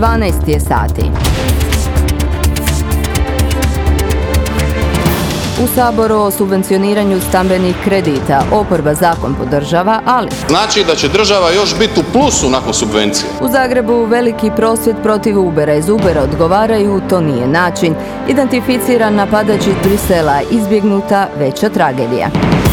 12 je sati. U Saboru o subvencioniranju stambenih kredita oporba zakon podržava, ali znači da će država još biti u plusu nakon subvencije. U Zagrebu veliki prosvjed protiv Ubera. Iz Ubera odgovaraju, to nije način. Identificiran napadač iz Brisela, izbjegnuta veća tragedija.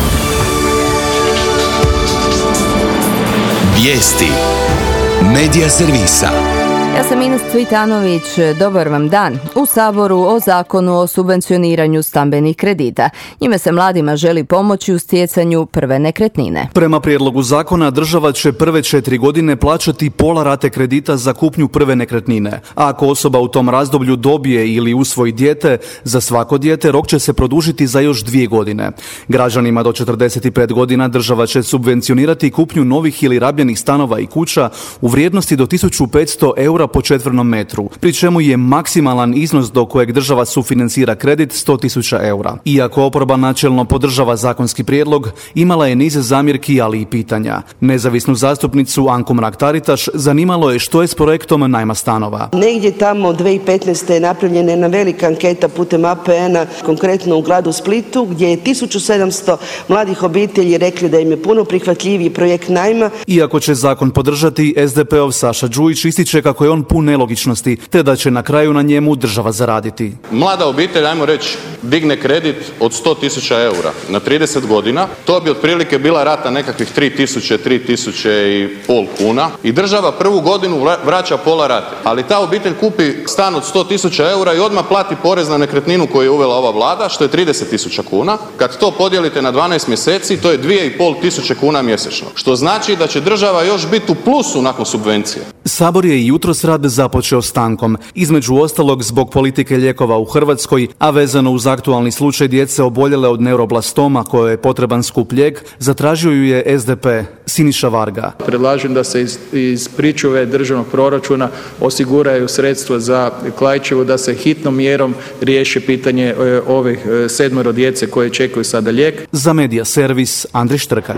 Vijesti Medija servisa. Ja sam Ines Cvitanović, dobar vam dan. U Saboru o zakonu o subvencioniranju stambenih kredita. Njime se mladima želi pomoći u stjecanju prve nekretnine. Prema prijedlogu zakona država će prve 4 godine plaćati pola rate kredita za kupnju prve nekretnine. A ako osoba u tom razdoblju dobije ili usvoji dijete, za svako dijete rok će se produžiti za još 2 godine. Građanima do 45 godina država će subvencionirati kupnju novih ili rabljenih stanova i kuća u vrijednosti do 1500 eura po četvrnom metru, pri čemu je maksimalan iznos do kojeg država sufinancira kredit 100.000 eura. Iako oporba načelno podržava zakonski prijedlog, imala je niz zamjerki, ali i pitanja. Nezavisnu zastupnicu Anku Mrak-Taritaš zanimalo je što je s projektom najma stanova. Negdje tamo 2015. je napravljena jedna velika anketa putem APN-a, konkretno u gradu Splitu, gdje je 1700 mladih obitelji rekli da im je puno prihvatljiviji projekt najma. Iako će zakon podržati, SDP-ov Saša Đujić ističe kako je on pun nelogičnosti, te da će na kraju na njemu država zaraditi. Mlada obitelj, ajmo reći, digne kredit od 100.000 eura na 30 godina, to bi otprilike bila rata nekakvih 3.500 kuna i država prvu godinu vraća pola rate. Ali ta obitelj kupi stan od 100.000 eura i odmah plati porez na nekretninu koju je uvela ova vlada, što je 30.000 kuna. Kad to podijelite na 12 mjeseci, to je 2.500 kuna mjesečno. Što znači da će država još biti u plusu nakon subvencije. Sabor je i jutros rad započeo stankom, između ostalog zbog politike lijekova u Hrvatskoj, a vezano uz aktualni slučaj djece oboljele od neuroblastoma kojoj je potreban skup lijek, zatražio ju je SDP Siniša Varga. Predlažem da se iz pričuve državnog proračuna osiguraju sredstva za Klaićevu, da se hitnom mjerom riješi pitanje ovih 7 djece koje čekaju sada lijek. Za Medija servis Andrej Štrkalj.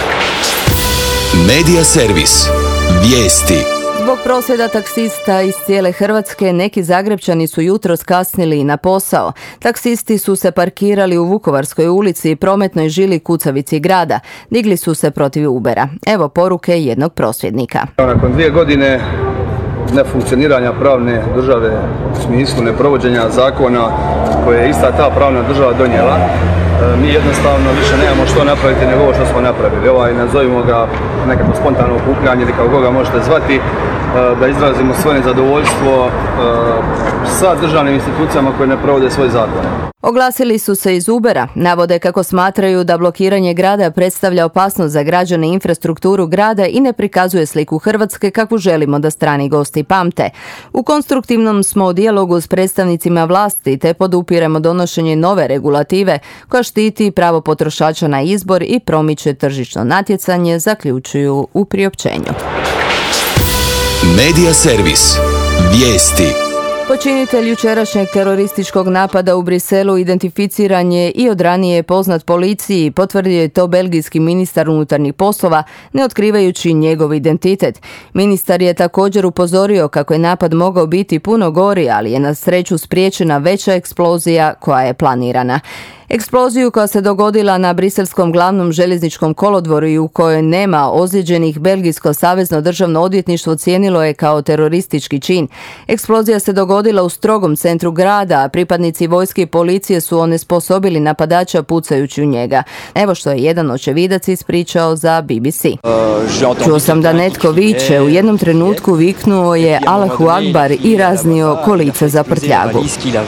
Medija servis. Vijesti. Zbog prosvjeda taksista iz cijele Hrvatske, neki Zagrepčani su jutros kasnili na posao. Taksisti su se parkirali u Vukovarskoj ulici i prometnoj žili kucavici grada. Digli su se protiv Ubera. Evo poruke jednog prosvjednika. Nakon 2 godine nefunkcioniranja pravne države u smislu neprovođenja zakona koje je ista ta pravna država donijela, mi jednostavno više nemamo što napraviti nego ovo što smo napravili. Nazovimo ga nekako spontano okupljanje ili kako ga možete zvati, da izrazimo svoje nezadovoljstvo sa državnim institucijama koje ne provode svoj zakon. Oglasili su se iz Ubera, navode kako smatraju da blokiranje grada predstavlja opasnost za građane i infrastrukturu grada i ne prikazuje sliku Hrvatske kakvu želimo da strani gosti pamte. U konstruktivnom smo dijalogu s predstavnicima vlasti te podupiremo donošenje nove regulative koja štiti pravo potrošača na izbor i promiče tržišno natjecanje, zaključuju u priopćenju. Medija servis. Vijesti. Počinitelj jučerašnjeg terorističkog napada u Briselu identificiran je i od ranije poznat policiji, potvrdio je to belgijski ministar unutarnjih poslova, ne otkrivajući njegov identitet. Ministar je također upozorio kako je napad mogao biti puno gori, ali je na sreću spriječena veća eksplozija koja je planirana. Eksploziju koja se dogodila na briselskom glavnom željezničkom kolodvoru i u kojoj nema ozlijeđenih, belgijsko savezno državno odvjetništvo ocijenilo je kao teroristički čin. Eksplozija se dogodila u strogom centru grada, a pripadnici vojske i policije su onesposobili napadača pucajući u njega. Evo što je jedan očevidac ispričao za BBC. Čuo sam da netko viče, u jednom trenutku viknuo je Allahu Akbar i raznio kolica za prtljagu.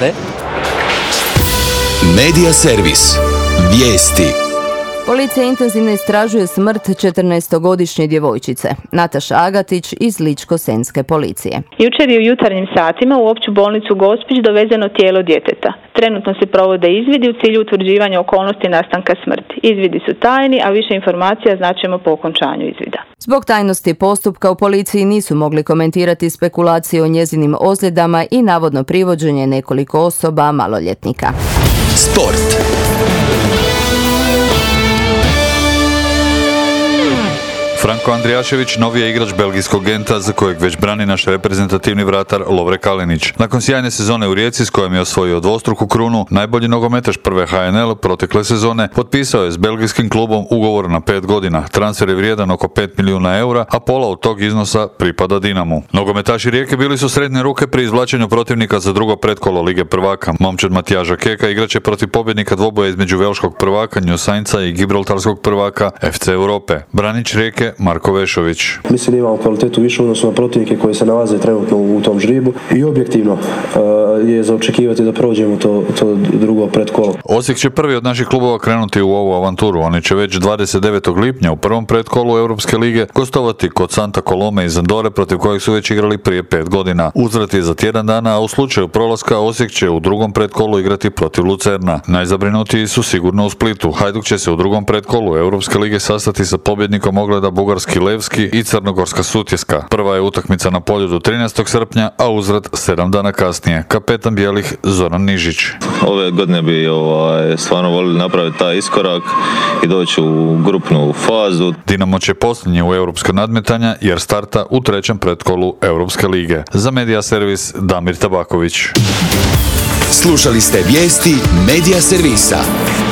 Medija servis. Vijesti. Policija intenzivno istražuje smrt 14-godišnje djevojčice. Nataša Agatić iz Ličko-senjske policije. Jučer je u jutarnjim satima u opću bolnicu Gospić dovezeno tijelo djeteta. Trenutno se provode izvidi u cilju utvrđivanja okolnosti nastanka smrti. Izvidi su tajni, a više informacija znaćemo po okončanju izvida. Zbog tajnosti postupka u policiji nisu mogli komentirati spekulacije o njezinim ozljedama i navodno privođenje nekoliko osoba maloljetnika. Sport. Franko Andrijašević novi je igrač belgijskog Genta za kojeg već brani naš reprezentativni vratar Lovre Kalinić. Nakon sjajne sezone u Rijeci s kojom je osvojio dvostruku krunu, najbolji nogometaš prve HNL protekle sezone potpisao je s belgijskim klubom ugovor na 5 godina. Transfer je vrijedan oko 5 milijuna eura, a pola od tog iznosa pripada Dinamu. Nogometaši Rijeke bili su sretne ruke pri izvlačenju protivnika za drugo pretkolo Lige prvaka. Momčad Matijaža Keka igraće protiv pobjednika dvoboja između velškog prvaka New Saintsa i gibraltarskog prvaka FC Europe. Branič Rijeke Marko Vešović. Mislim da imamo kvalitetu više u odnosu na protivnike koji se nalaze trenutno u tom žribu i objektivno je za očekivati da prođemo to drugo pretkolo. Osijek će prvi od naših klubova krenuti u ovu avanturu. Oni će već 29. lipnja u prvom pretkolu Europske lige gostovati kod Santa Colome iz Andore protiv kojeg su već igrali prije 5 godina. Uzvrat je za tjedan dana, a u slučaju prolaska Osijek će u drugom pretkolu igrati protiv Lucerna. Najzabrinutiji su sigurno u Splitu. Hajduk će se u drugom pretkolu Europske lige sastati sa pobjednikom ogleda bugarski Levski i crnogorska Sutjeska. Prva je utakmica na Poljudu 13. srpnja, a uzvrat 7 dana kasnije. Kapetan bijelih Zoran Nižić. Ove godine bi stvarno volili napraviti taj iskorak i doći u grupnu fazu. Dinamo će posljednji u europska nadmetanja jer starta u trećem pretkolu Europske lige. Za Medija servis Damir Tabaković. Slušali ste vijesti Medija servisa.